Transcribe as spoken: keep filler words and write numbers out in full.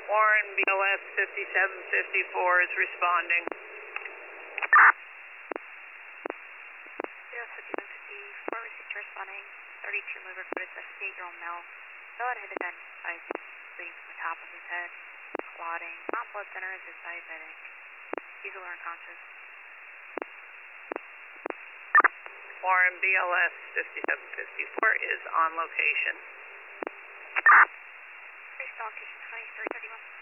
Warren, B L S fifty-seven fifty-four is responding. B L S fifty-seven fifty-four received responding. thirty-two mover code is sixty-eight-year-old male. Fell out hit the gun by bleeding from the top of his head. Clotting. Not blood centers, is diabetic. Diesel or unconscious. Warren, B L S fifty-seven fifty-four is on location. Three star location twenty-three thirty-one.